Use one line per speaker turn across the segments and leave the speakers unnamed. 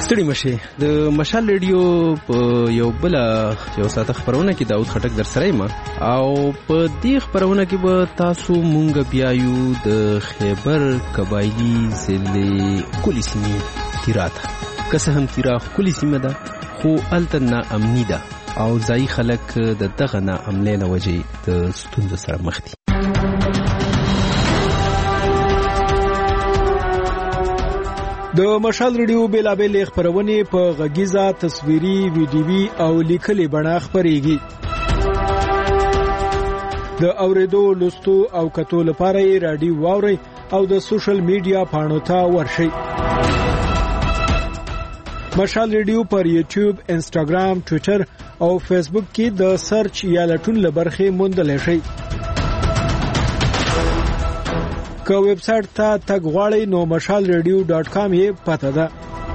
ستړي مشه د مشال ریډیو په یو ساته خبرونه کې داود خټک در سره ما او په دې خبرونه کې به تاسو مونږ بیايو د خیبر قبایلی ضلع کلی سیمې تیراته که هم تیرا کلی سیمه ده خو التنا امنی ده او ځای خلک د دغه نه عملې نه وجې د ستونزو سره مخ دي.
د مشال ریډیو بیلابېل خبرونه په غږیزه تصویري ویډیوي او لیکلي بڼه خبريږي. د اوریدو لوستو او کتو لپاره یې رادیو واوري او د سوشل میډیا پاڼو ته ورشي. مشال ریډیو پر یوټیوب، انسټاګرام، ټوئیټر او فیسبوک کې د سرچ یا لټون لبرخه موندل شي. که ویب سټ ته تګ غواړئ نو mashalradio.com یې پته ده.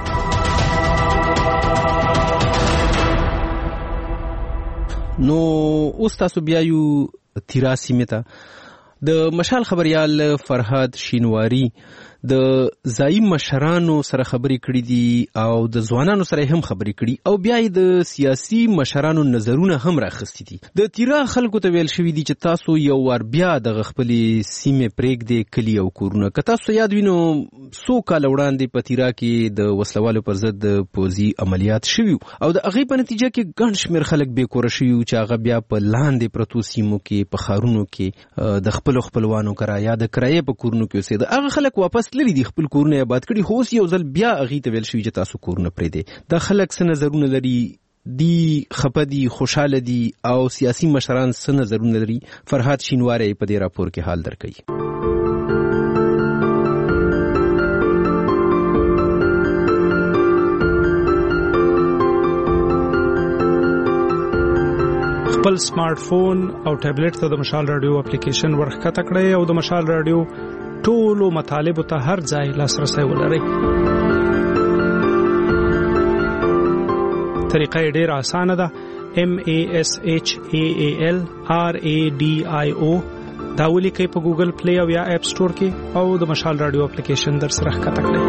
نو اوس تاسو بیا یو تیراسی مته د مشال خبريال فرهاد شینواری د ځای مشرانو سره خبرې کړې دي او د ځوانانو سره هم خبرې کړې او بیا د سیاسي مشرانو نظرونه هم راخستي دي. د تیرا خلکو ته ویل شوی دي چې تاسو یو ور بیا د خپلې سیمې پریک دی کلی او کورونه که تاسو یاد وینو سو کال وړاندې په تیرا کې د وسلوالو پر ضد پوزي عملیات شوی او د هغه په نتیجه کې ګڼ شمېر خلک بې کور شوی چې هغه بیا په لاندې پرتو سیمو کې په خارونو کې د خپلوانو کرایه د کرایه په کورونو کې اوسېده. هغه خلک واپس لري دي خپل کورونه آباد کړي خو یو ځل بیا هغه ته ویل شوی چې تاسو کورونه پرې دي. د خلک څه نظرونه لري دی خپدي خوشاله دي او سیاسي مشران څه نظرونه لري فرهاد شینواری په دې راپور کې حال درکړي.
خپل سمارټ فون او ټابلیټ ته د مشال رادیو اپلیکیشن ورخکته کړئ او د مشال رادیو ټولو مطالب ته هر ځای لاسرسي ولرئ. طریقه ډیره اسانه ده. MASHALRADIO دا ولیکئ په ګوګل پلی او یا اپ سٹور کې او د مشال رادیو اپلیکیشن در سره ښکته کړئ.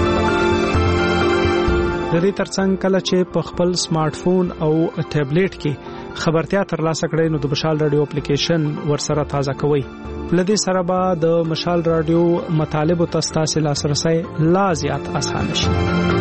د دې ترڅنګ کله چې په خپل سمارټ فون او ټابلیټ کې خبرتیا ترلاسه کړئ نو د مشال رادیو اپلیکیشن ورسره تازه کوئ. لدې سره به د مشال رادیو مطالب او تاسو لاسرسي لا زیات آسان شي.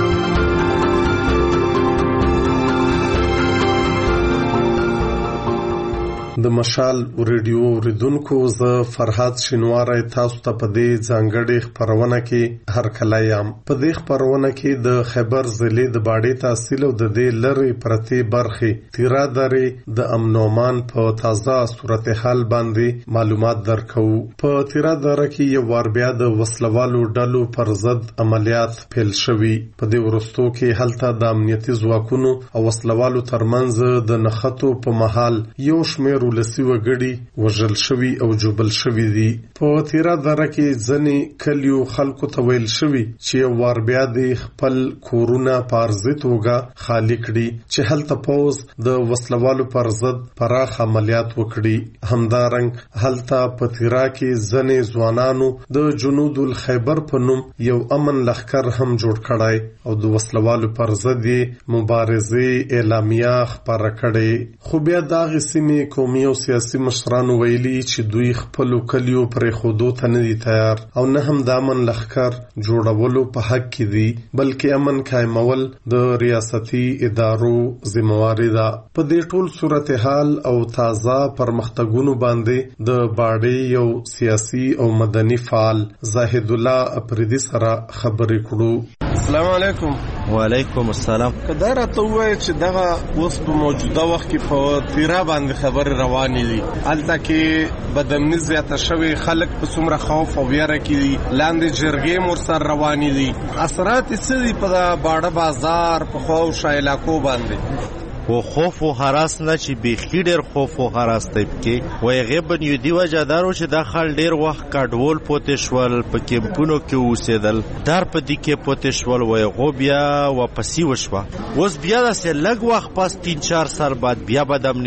د مشال ریډیو ریدونکو ز فرهاد شینواری تاسو ته په دې ځانګړي خبرونه کې هر کله یم. په دې خبرونه کې د خیبر ضلع د باډي تحصیل او د دې لری پرتی برخي تیرا درې د امنومان په تازه صورتحال باندې معلومات درکو. په تیرا دره کې یو ور بیا د وسلوالو ډلو پر ضد عملیات پیل شوي. په دې ورستو کې هلته د امنیتي ځواکونو او وسلوالو ترمنځ د نښتو په محل یو شمېر ولسی وګړي وژل شوی او جوبل شوی دي. په تیرا دره کې ځنې کلیو خلکو ته ویل شوی چې ور بیا د خپل کورونه پارځي توګه خالی کړي چې هلته پوز د وسلوالو پر ضد پراخ عملیات وکړي. همدارنګ هلته په تیرا کې ځنې ځوانانو د جنود الخیبر په نوم یو امن لخر هم جوړ کړای او د وسلوالو پر ضد مبارزه اعلامیه خبره کړي. خو بیا دغه سیمې قومي او سیاسي مشرانو ویلي چې دوی خپل کلیو پر خودو ته نه دي تیار او نه هم د امن لخر جوړولو په حق کې دي بلکې امن قائمول د ریاستي ادارو ذمہواری ده. په دې ټول صورتحال او تازه پرمختګونو باندې د باډي یو سیاسي او مدني فعال زاهد الله اپریدي سره خبرې کړو.
السلام علیکم.
وعلیکم السلام.
کله راته وای چې دغه اوس په موجوده وخت کې په تیرا باندې خبر روانې دي الته کې بدامني زیاته شوی خلک په څومره خوف او ویره کې لاندې جرګې مور سره روانې دي اثرات څه دي په باډه بازار په خو شایلاکو باندې
و خوف و حراس نه چې بیخي ډیر خوف و حراس دی کې وای غیبن یو دی وجادارو چې د خل ډیر وخت کډول پوتشول په کیمپونو کې اوسېدل در په دې کې پوتشول وای غو بیا واپسی وشوه اوس بیا د لګ وخت پس 3-4 سال بعد بیا بدم نیرو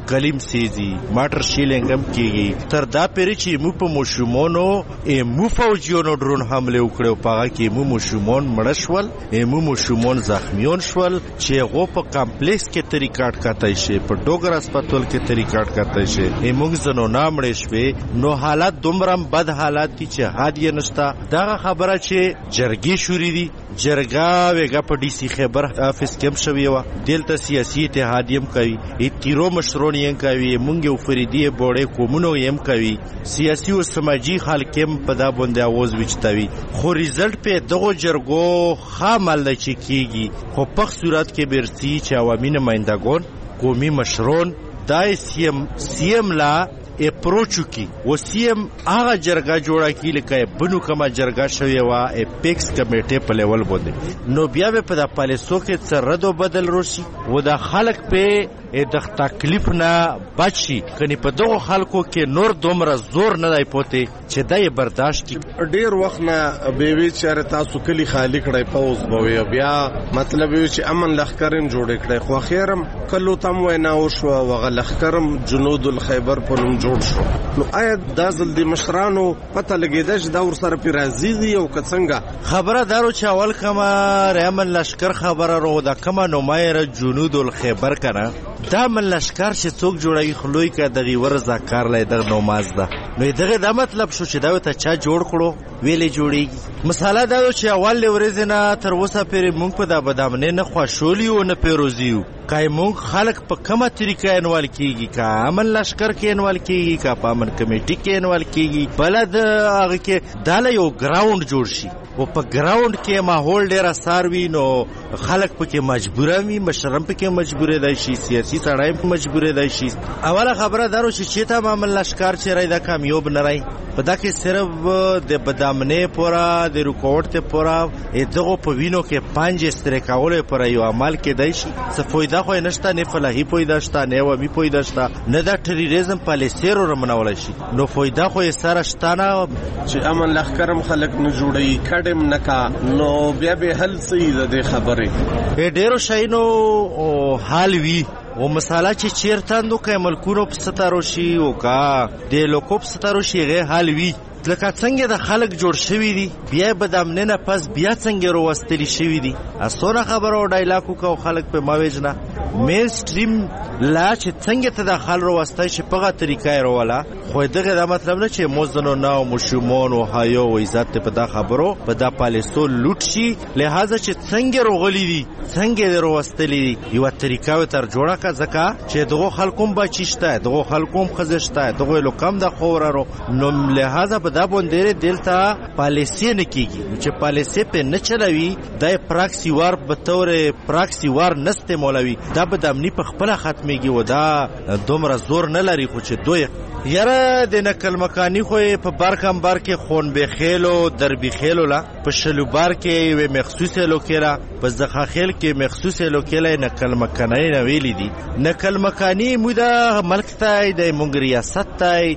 کلیم سیزي ماټر شیلینګ هم کیږي تر دا پېری چې مو په مشومونو مو فوجیونو ډرون حمله وکړو پاغه کې مو مشومون مړ شول مو مشومون زخمیون شول چې غو په کمپلیکس کې طریقات کاتای شي په ډوګر هسپتال کې طریقات کاتای شي موږ زنو نامړې شوي نو حالات دومره بد حالات دي چې هادي نشتا دا خبره چې جرګي شوري دي جرګه وګه په ډي سي خبر افیس کې شوی و دلته سیاسي اتحادیم کوي اتیرو مشرون یې کوي مونږ یو فریدي بوړې کومونو یې کوي سیاسي او سماجی خلکم په دا باندې आवाज وچتوي خو ریزلټ په دغه جرګو خامل چې کیږي خو په صورت کې برسي چې عوامي نمائندگان قومي مشرون دای سیم لا اپروچو کی و سیم هغه جرګه جوړه کی لکه بنو کما جرګه شوی وا اپیکس کمیټه په لیول باندې نو بیا په د پالیسو کې څردو بدل روشي و د خلک په د تکلیف نه بچي کني په دغه خلکو کې نور دومره زور نه دی پوتې چې دای برداشت کی
ډیر وخت نه به وی چې تاسو کلی خالی کړی پوز بوي بیا مطلب یو چې امن لخرم جوړ کړی خو خیرم کلو تم وینا او شو وغه لخرم جنود الخیبر په نوم جوړ شو نو آیا د ځل د مشرانو پته لګیدل چې دا ور سره پیرازي دی او کڅنګه
خبره دارو چې اول کما رحمن لشکر خبره رو دا کما نمایر جنود الخیبر کنه دا من لشکر چې څوک جوړوي خلوی کا دغه ورزا کار لای د نماز ده نو دغه دا مطلب شو چې دا ته چا جوړ کړو ویلې جوړیږي مثاله دا چې اول ورځ نه تر اوسه پرې مونږ په دا بدامنه نه خوشولي او نه پیروزیو کای مونږ خلق په کومه طریقه انوال کیږي کا امن لشکر کې انوال کیږي کا پامن کمیټي کې انوال کیږي بلد هغه کې داله یو ګراوند جوړ شي او په ګراوند کې ماحول ډیر ساروي نو خلک پکې مجبور وي مشرم پکې مجبور دی شي سیاسي سړی مجبور دی شي اوله خبره دارو چې تا معامل لشکر چې راي دا کامیاب نه راي په دا کې صرف د بدامنه پورا د ریکورډ ته پورا دغه په وینو کې 5 استریکاول پر یو عمل کې دی شي څه فائدہ خو نشته نه فلاحي فائدہ شته نه و می فائدہ شته نه د ټریریزم پالیسي رو منول شي نو فائدہ خو یې سره شته نه
چې امن لخرم خلک نه جوړي کډم نکا نو بیا به حل سي د خبره
ډیرو شاینو حال وی و مساله چې چیرتاندو که ملکونو په ستارو شي او کا د لوکو په ستارو شي غي حال وی لکه څنګه د خلک جوړ شوی دي بیا بدامنه نه پس بیا څنګه وروستلی شوی دي اسونه خبرو ډایلاګو کو خلک په ماویجنه مین سټریم لا چې څنګه ته د خل وروستای شي په غا طریقې ورولا خو دغه دا مطلب نه چې موزنو نه مشمون او هایو و عزت په دا خبرو په دا پالیسو لوټ شي لہذا چې څنګه روغلی دي څنګه وروستلی یو طریقې تر جوړه کا ځکه چې دغه خلکوم بچیشته دغه خلکوم خزشته دغه لوکم د خورارو نو لہذا دا باندې دلته پالیسی نه کیږي چې پالیسی په نه چلوي د پراکسی وار به تور پراکسی وار نسته مولوي دا به د امنی په خپل ختميږي و دا دومره زور نه لري خو چې دوی یاره د نقل مکانی خو په بارکمبار کې خون به خېلو دربي خېلو لا په شلوبار کې و مخصوصه لوکیرا په زخه خېل کې مخصوصه لوکیلا نقل مکانی نه ویلي دي نقل مکانی مودا ملک ته د مونږ ریاست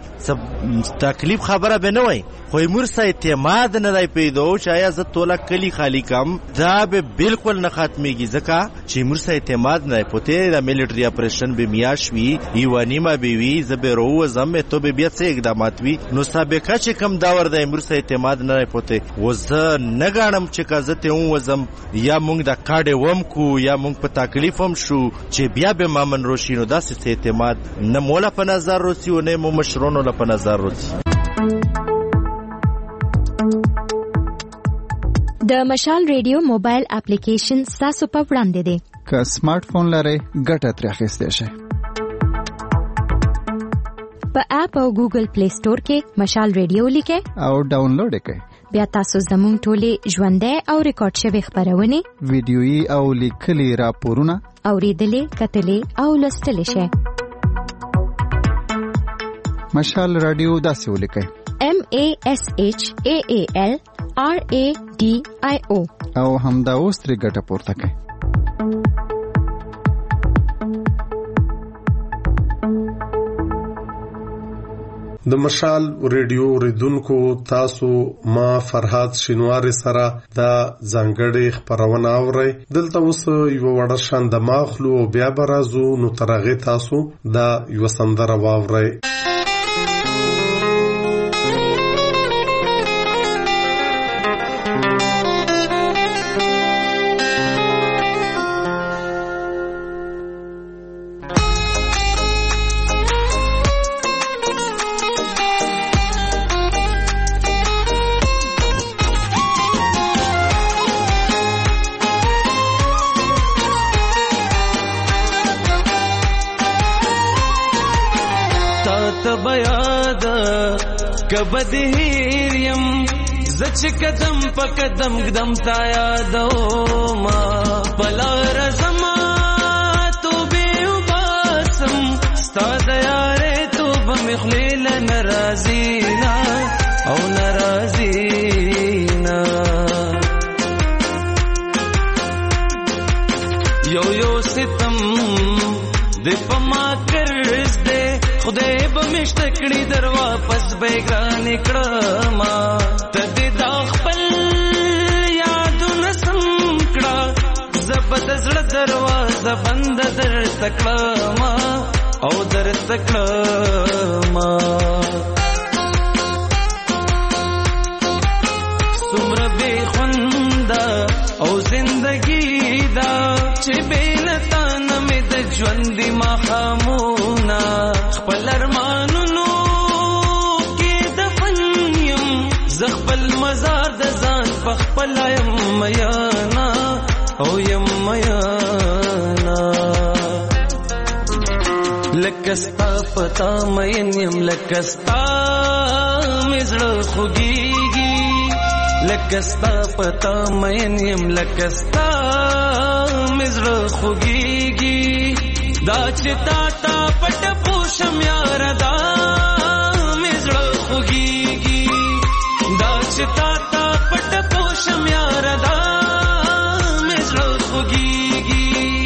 ته تکلیف خبره به نه وای خو مرسه اعتماد نه دی پیدا چې آیا زه توله کلی خالی کم دا به بالکل نه ختميږي ځکه چې مرسه اعتماد نه پته د میلیټری اپریشن به میاشوي ایوانیما به وی زبرو زم ته به بیا څه اقدامات وی نو سابقه چې کم داور د مرسه اعتماد نه پته وزه نه غاڼم چې کازته اون وزم یا مونږ د کاډه وم کو یا مونږ په تکلیف هم شو چې بیا به مامن روشینو داسې اعتماد نه مولا په نظر روسی او نه مو مشرونو په نظر روسی
د مشال ریډیو موبایل اپلیکیشن تاسو په وړاندې دی
که سمارټ فون لرئ ګټه ترې اخیستی شئ
په اپ او ګوګل پلی سٹور کې مشال ریډیو لیکئ
او ډاونلوډ یې کړئ
بیا تاسو زموږ ټولې ژوندۍ او ریکارډ شوي خبرونه
ویډیويي او لیکلي راپورونه
اوریدلې کتلې او لوستلې شئ
مشال رادیو داسې ولیکئ
MASHAAL RADIO
او همدا اوس ترې ګټه پورته کړئ
د مشال ریډیو ریدونکو تاسو ما فرحات شینواری سره دا ځانګړې خبرونه اورئ. دلته اوس یو وړه شان د ماخلو او بیا برازو نو ترغه تاسو دا یو سندره واورئ.
کبد هیریم زچ قدم پا قدم قدم تا یادو ما بلا رزما تو بیو باسم ستا دیاره تو بمخلیل نرازینا او نرازینا یو ستم دی پما کرز دے خدای بمشتکڑی در واپس بیگران اکڑاما تدی دا خپل یادو نسمکڑا زبد زړه دروازه بند در تکڑاما او در تکڑاما سمر بے خوندا او زندگی دا چه بینتان میں د ژوندې ماښامونه خپل ارمانونو کې دفن یم زه خپل مزار د ځان په خپله یم میانا او یم میانا لکه ستا پتا مین یم لکه ستا مې زړه خوږېږي لکه ستا پتا مین یم لکه ستا مې زړه خوږېږي دا چې تا تا پټ پوشم یار دا مې زړه خوږېږي دا چې تا تا پټ پوشم یار دا مې زړه خوږېږي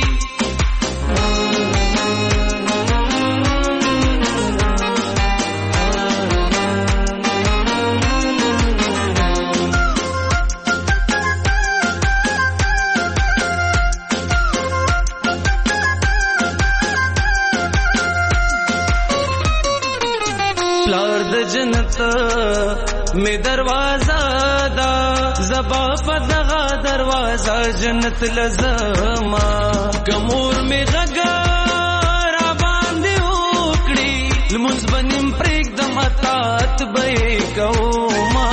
جنت میں دروازہ دا زبا پدغا دروازہ جنت لزما کمور میں غگا را باندې وکړي لمونځ بنیم پریک دم اطاعت به کوما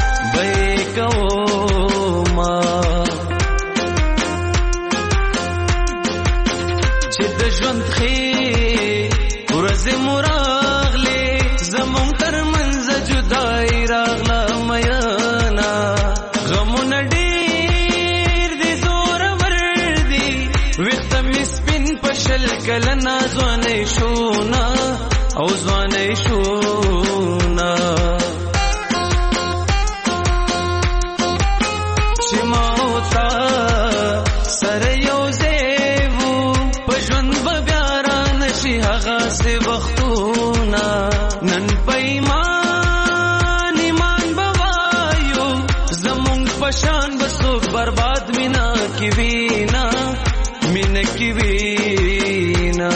چې د ژوند خې ورځې مراغلې زمون تر منځ جدای راغلا میانا غمون ډیر دي زور ور دي وخت می سپین پشل کلنا ځوانې شونا او ځوانې شونا چې موتا سره یو زیو پښوند بګاران شي هغه سي وختونه نن پیمان ایمان بوایو زمونږ پشان بسوک برباد مینا کی وینا مینا کی وینا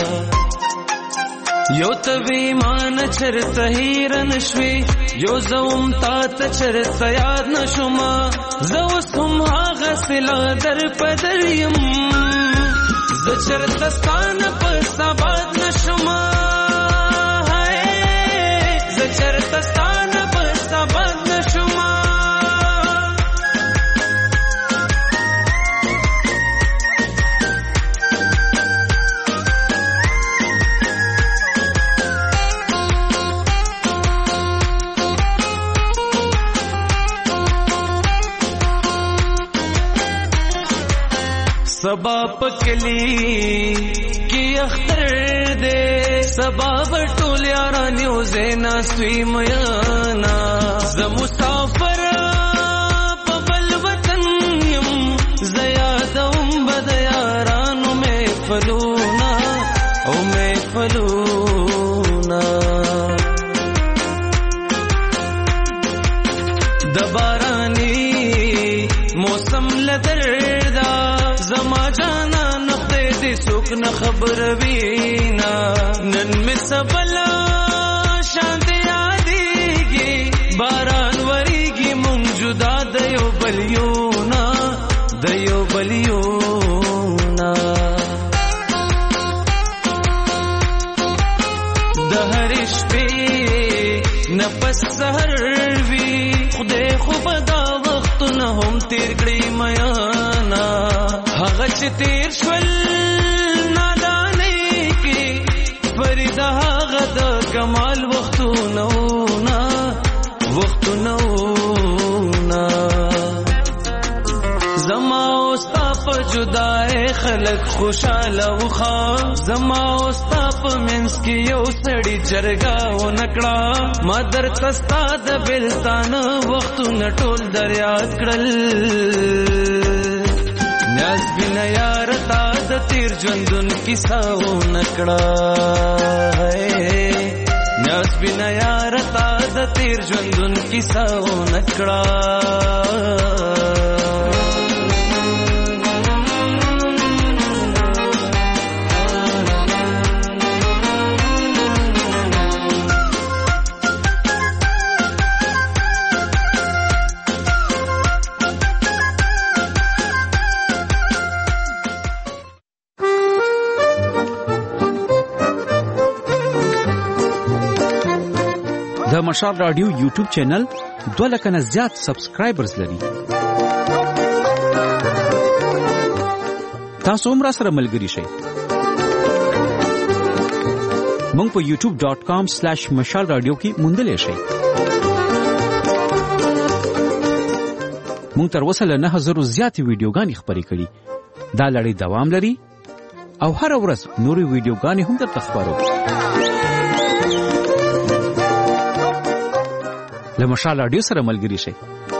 یو تویمان چرته هیرن شوی یو زوم تا ته چرته یاد نشوما زو سم هغه سلا در پدریم ز چرته ستان پستا باد نشوما چرتستان پستا بد نشما سبا پکلی کی اختر دے سبا بټول یارانیو زینا سوی میانا ز مسافر په بل وطن یم زیادوم بد یارانو محفلونا او محفلونا نه خبر وینا نن می سبلا شانت یادېږي باران وریږي مونږ جدا د یو بلیونا د هر شپې نفس سحر وی خدای خو به دا وختونه هم تیر کړي میانا هغه چې تیر شول نادانۍ کې فرید هغه د کمال وختونه زما اوستا په جدای خلق خوشاله وخا زما اوستا په منس کې یو سړی جرګه و نکړه ما درته ستا د بلتان وختونه ټول دریاد کړل نیاز بنا یار تا د تیر ژوندون کیسه و نکړه نیاز بنا یار تا د تیر ژوندون کیسه و نکړه
د مشال رادیو یوټیوب چینل 2 لک نه زیات سبسکرایبرز لري. تاسو هم را سره ملګري شئ. مونږ په youtube.com/mashalradio کې موندلې شئ. مونږ تر اوسه له 9000 زیاتې ویډیوګانې خپرې کړي. دا لړۍ دوام لري او هر ورځ نورې ویډیوګانې هم درته خپرو. له مشال رادیو سره ملګري شئ.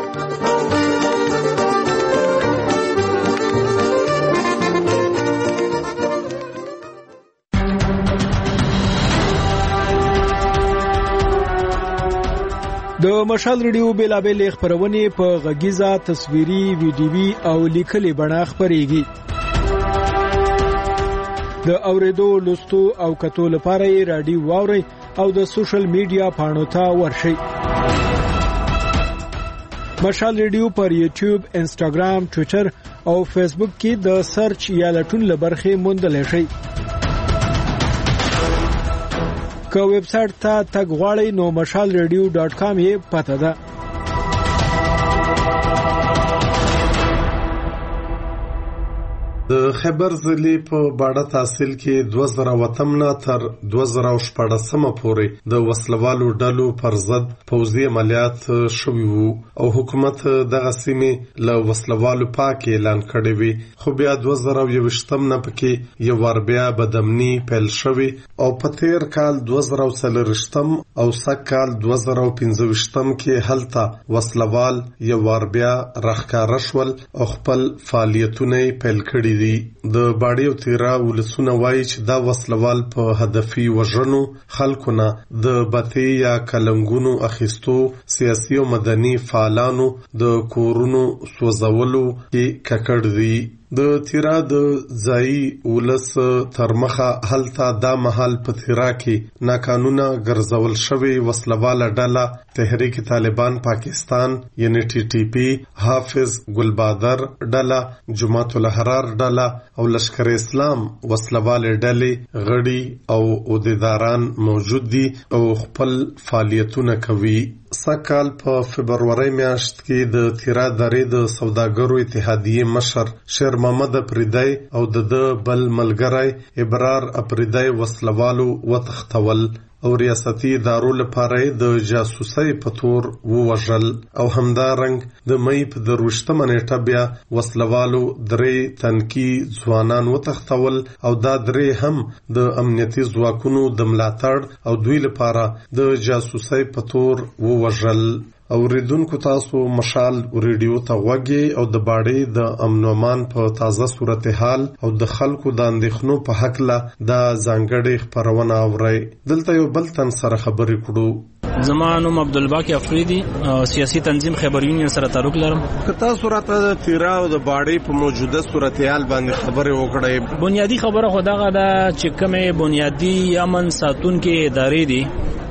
د مشال رادیو بیلابېل خبرونه په غږیزه تصویري ویډیوي او لیکلي بڼه خبريږي. د اوریدو لوستو او کتو لپاره یې رادیو واوري او د سوشل میډیا پاڼو ته ورشئ. مشال رادیو پر یوټیوب، انسټاګرام، ټوئیټر او فیسبوک کې د سرچ یا لټون لبرخې موندلای شئ. که ویب سټ ته تګ غواړئ نو mashalradio.com یې پته ده.
د خیبر ضلع په باډه تحصیل کې 2008 تر 2014 پورې د وسلوالو ډلو پر ضد پوځي عملیات شوي وو او حکومت دغه سیمې له وسلوالو پاک اعلان کړی وی. خو بیا 2021 نه پکې یو ور بیا بدامني پیل شوی او په تیر کال 2023 او سږ کال 2025 کې هلته وسلوال یو ور بیا راښکاره شول او خپل فعالیتونه پیل کړي دي. د باډي او تیرا ولسونه وایي چې دا وسلوال په هدفي وژنو، خلکونه د بتې یا کلنګونو اخیستو، سیاسي او مدني فعالانو د کورونو سوځولو کې ککړ دي. د تیرا د ځای ولس ترمخه هلته دا محل په تیرا کې ناقانونه ګرځول شوی وسلواله ډله تحریک طالبان پاکستان یعنی TTP، حافظ ګلبادر ډله، جماعت الاحرار ډله او لشکر اسلام وسلواله ډلې غړي او عہدیداران موجود دي او خپل فعالیتونه کوي. سکال په فبرवरी میاشت کې د تیرا درې د سوداګرو اتحادیې مشر شیر محمد افریدی او د بل ملګری ابرار افریدی وسلوالو وتختول او ریاستي ادارو لپاره د جاسوسۍ په تور ووژل او همدارنګ د مې په 23 نیټه بیا وسلوالو درې تنکي ځوانان وتختول او دا درې هم د امنیتي ځواکونو د ملاتړ او دوی لپاره د جاسوسۍ په تور ووژل. اوریدونکو تاسو مشال ریډیو ته وګورئ او د باډي د امن و امان په تازه صورتحال او د خلکو د اندېښنو په حق له د ځانګړي خبرونه اورئ. دلته یو بل تن سره خبرې کړو.
زما نوم عبدالباقی افریدی سیاسي تنظیم خیبر یونین سره تعلق لرم.
کتا صورت د تیرا او د باړې په موجوده صورتحال باندې خبره وکړې.
بنیادی خبره خداغه دا چې کومه بنیادی امن ساتونکو ادارې دي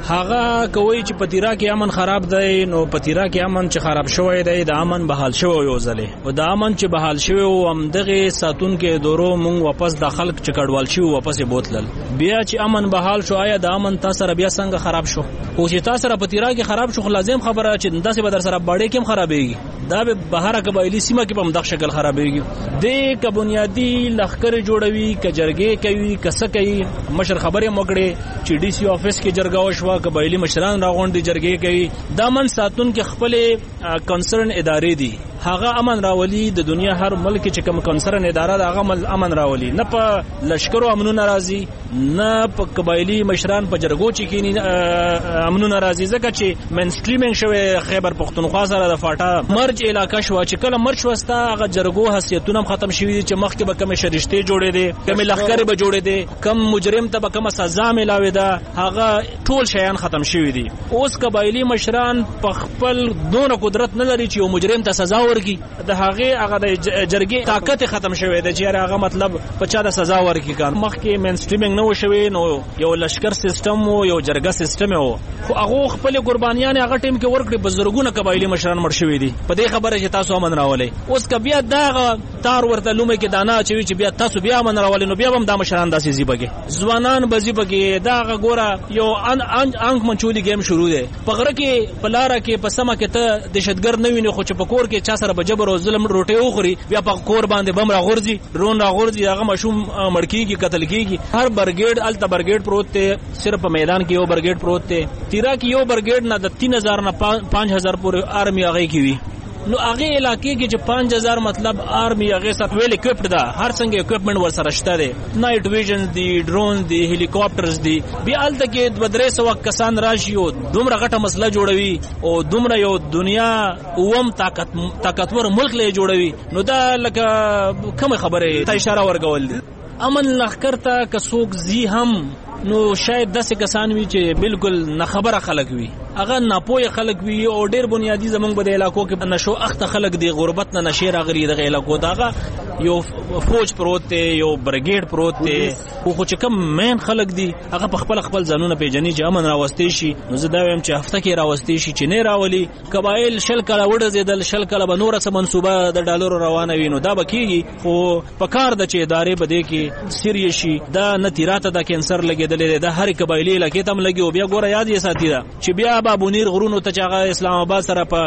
هغه کوي چې پتیرا کې امن خراب دی، نو پتیرا کې امن چې خراب شوی دی د امن بحال شوی یو ځله، او د امن چې بحال شوی او همدغه ساتونکو دورو مونږ واپس د خلک چې کډوال شي واپس بوتلل. بیا چې امن بحال شو آیا د امن تاسو سره بیا څنګه خراب شو؟ او چې تاسو سره پتیرا کې خراب شو لازم خبره چې داسې به در سره باړې کې هم خرابېږي، دا به بهر قبایلی سیمه کې په مدغ شکل خرابېږي. د ک بنیادی لخر جوړوي ک جرګې کوي کسه کوي مشر خبره موکړي چې ډي سي افیس کې جرګه وشو قبایلی مشران راغونډي جرګې کوي. دا من ساتون کې خپل کنسرن ادارې دي، هغه امن راولي. د دنیا هر ملک چې کوم کنسرن اداره دا هغه امن راولي، نه په لشکرو امنون ناراضي، نه په قبایلی مشران په جرګو چې کینی امنون ناراضي. ځکه چې مینستریمینګ شوی خیبر پختونخوا سره د فاټا مرج علاقہ شو، چې کله مرج وستا هغه جرګو حیثیتونه ختم شوي چې مخکې به کوم شریشته جوړې دي، کوم لخر به جوړې دي، کوم مجرم ته به کوم سزا ملاوي ده، هغه ټول شیان ختم شوي دي. اوس قبایلی مشران په خپل دونه قدرت نه لري چې یو مجرم ته سزا ورکړي. د هغه د جرګې طاقت ختم شوی دی چې هغه مطلب په چا د سزا ورکړي. کار مخکې مینستریمینګ نه وشوي، نو یو لشکر سیستم او یو جرګه سیستم او خو هغه خپل قربانیان هغه ټیم کې ورکړي. بزرګونه قبایلی مشران مړ شوي دي په دې خبره چې تاسو امن راولي. اوس که بیا دا تار ورته لومه کې دانا چوي چې بیا تاسو بیا امن راولي، نو بیا هم دا مشران داسې زیبګي ځوانان بزیبګي. دا ګوره یو انګ منچولي گیم شروع دی. په غره کې په لاره کې په سما کې ته دهشتګر نه ویني، خو چې په کور کې چا سره به جبر او ظلم روټي وخوري، بیا په کور باندې بم راغورځي، ډرون راغورځي، هغه مشوم مړکیږي، قتل کیږي. هر برګیډ الته برګیډ پروت دی، صرف په میدان کې یو برګیډ پروت دی. تیرا کې یو برګیډ نه د 3000 نه 5000 پورې آرمي هغه کې وي. نو هغه علاقې کې چې 5000 مطلب آرمي هغه سره ویل اکوپډ ده، هر څنګه اکوپمنٹ ور سره شته دي، نایټ ویژن دي، ډرون دي، هلیکاپټرز دي. بیا الته کې 200 کسان راشي او دومره غټه مسله جوړوي او دومره یو دنیا اوم طاقتور ملک له جوړوي. نو دا لکه کوم خبره ته اشاره ورغول دي. امن لخر ته کڅوک زی هم نو شاید 10 کسان وی چې بالکل نه خبره خلک وي، هغه ناپوهه خلک وي او ډیر بنیادی زمونږ په علاقو کې نشو اخته خلک دی، غربت نه نشه راغلي دغه علاقو. داغه یو فوج پروت دی، یو برګیډ پروت دی، خو چې کوم مین خلک دي هغه په خپل ځانونه پیژني چې امن راوستي شي. نو زه دا وایم چې هفته کې راوستي شي چې نه راولي. قبایل شل کله وړزیدل، شل کله به نور څه منصوبه د ډالرو روانه وي، نو دا بکیږي. خو په کار د چې ادارې بده کې سری شي، دا نتیراته د کینسر لګیدل د هر قبایلی علاقې تم لګي. او بیا ګوره یاد یې ساتي دا چې بیا بابونیر غرونو ته چاغه اسلام آباد سره په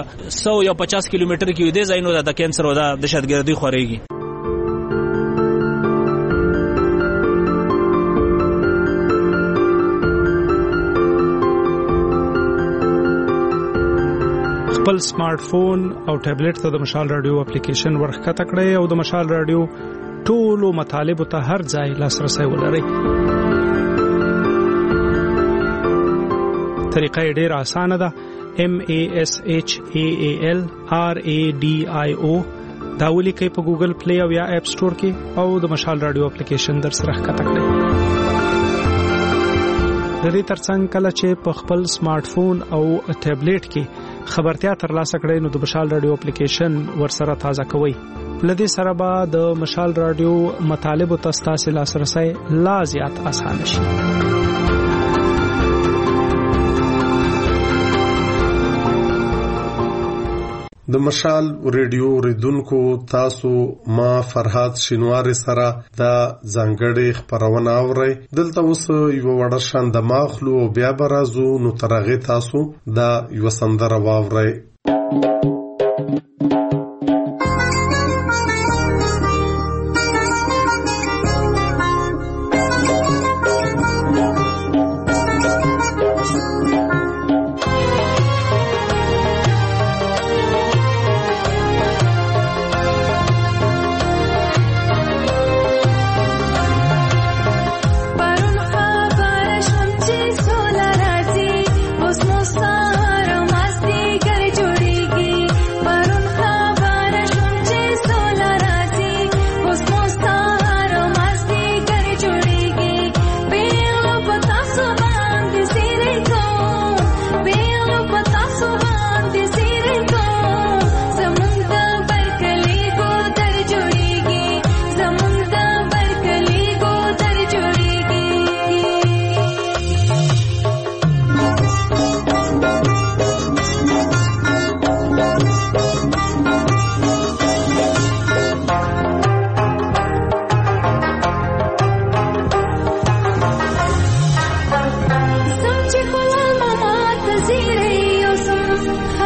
150 کیلومتر کې دی ځایونو د کینسر او د دهشتګردي خوريږي.
خپل سمارټ فون او ټابلیټ ته د مشال رادیو اپلیکیشن ورخته کړئ او د مشال رادیو ټولو مطالبه ته هر ځای لاسرسي ولرئ. طریقه ډیر اسانه ده. MASHAAL RADIO دا ولیکئ په ګوګل پلی او یا اپ سٹور کې او د مشال رادیو اپلیکیشن در سره ښکته کړئ. د دې ترڅنګ کله چې په خپل سمارټ فون او ټابلیټ کې خبرتیا ترلاسه کړئ نو د مشال رادیو اپلیکیشن ورسره تازه کوئ. لدې سره به د مشال رادیو مطالب ته ستاسو لاسرسي لا زیات اسانه شي.
د مشال ریډیو ریدونکو تاسو ما فرحات شینواری سره د ځانګړي خبرونه اورئ. دلته اوس یو وړه شان د ماخلو او بیا برازو نو ترغه تاسو د یو سندره واورئ.
Masti kar jodegi, parun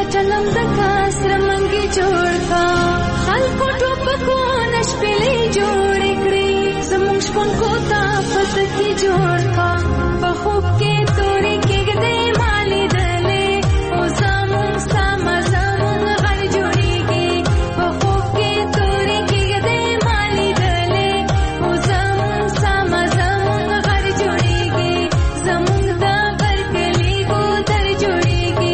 چلم د کاسر منګي جوړ کا خلکو ټوپکو نشپلې جوړ کړې زموږ شپون کو تا پت کی جوړ کا په خوب کې تورې کېږدې مالې دلې او زموږ سم زموږ غر جوړېږي په خوب کې تورې کېږدې مالې دلې او زموږ سم زموږ غر جوړېږي زموږ د برکلي ګودر جوړېږي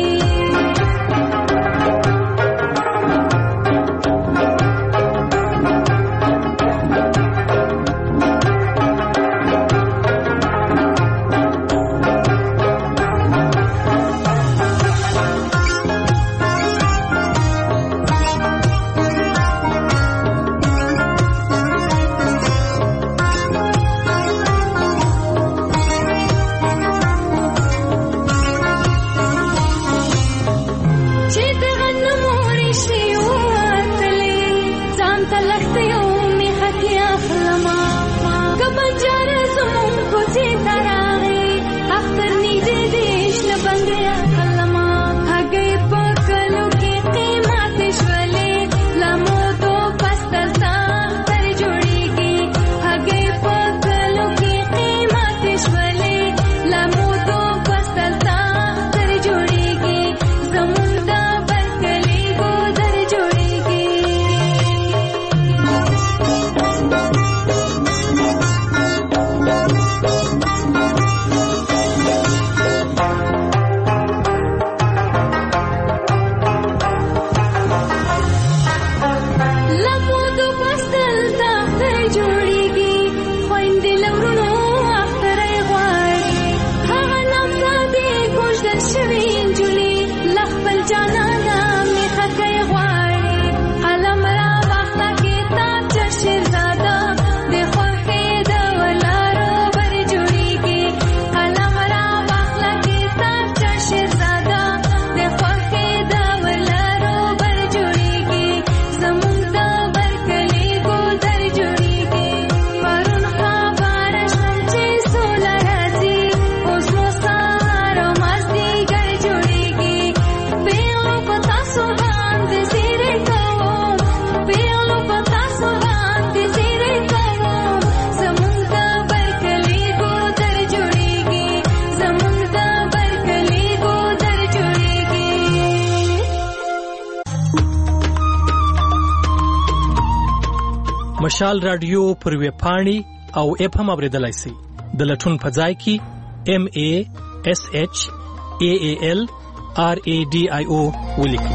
مشال رادیو پر ویب پاڼې او اپ هم اوریدلای شئ د لټون په ځای کې MASHALRADIO ولیکئ.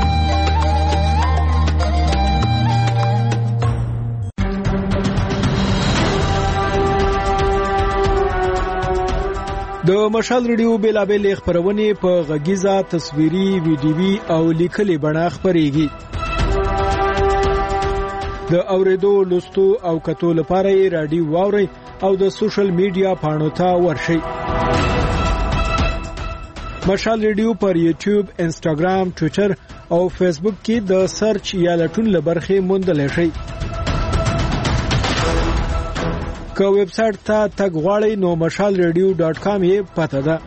د مشال رادیو بیلابل خبرونه په غږیزه تصویري ویډیوي او لیکلي بڼه خبريږي. د اوریدو لوستو او کتو لپاره رادیو واوري او د سوشل میډیا پاڼو ته ورشئ. مشال رادیو پر یوټیوب، انسټاګرام، ټوئیټر او فیسبوک کې د سرچ یا لټون لبرخه موندل شئ. که ویب سټ ته تګ غواړئ نو mashalradio.com یې پته ده.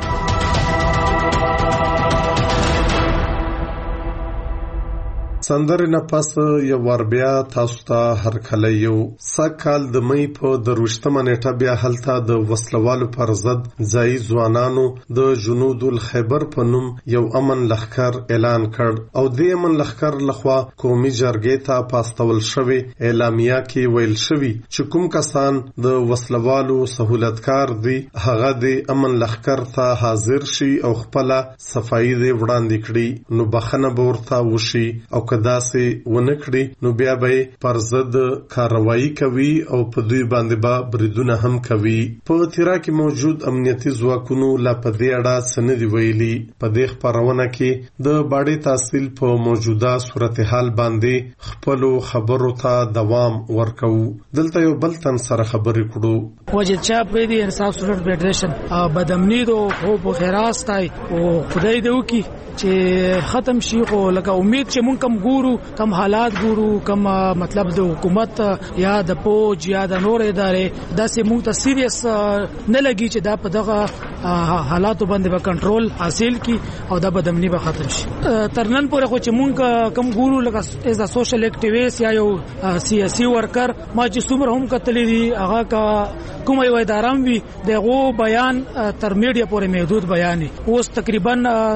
سندره نه پس یو ور بیا تاسو ته هر کله یو سکهال د مې په دروشتمه نیټه بیا هلته د وسلوالو پر ضد ځای ځوانانو د جنود الخیبر په نوم یو امن لخر اعلان کړ او د امن لخر لخوا قومي جرګې ته پاستول شوی اعلامیه کې ویل شوی چې کوم کسان د وسلوالو سہولتکار دي هغه د امن لخر ته حاضر شي او خپل صفائی دی وړاندې کړي نو بخنه ورته وشي او کدا سي ونکړي نو بیا به پر ضد کاروایی کوي او په دوی باندې با بریدونه هم کوي. په تیرا کې موجود امنیتي ځواکونو لا په دې اړه سندې ویلي. په دې خبرونه کې د باډي تحصیل په موجوده صورتحال باندې خپل خبرو ته دوام ورکو. دلته یو بل تن سره خبرې کړو.
وجه چاپ دی انصاف سټوډنټ فدریشن بدامنی دو خو په خیراستای او خدای دې وکي چې ختم شي خو لکه امید چې مونږ کوم ګورو کم حالات ګورو کم مطلب د حکومت یا د پوج یا د نور ادارې داسې موږ ته سیریس نه لګي چې دا په دغه حالاتو باندې به کنټرول حاصل کی او دا بدامني به ختم شي. ترنن پورې خو چې موږ کم ګورو لکه ایز ا سوشل اکټیویست یا یو سیاسي ورکر ما چې څومره هم کتلې دي هغه کا کومه یو اداره وي دغه بیان تر میډیا پورې محدود بیان اوس تقریبا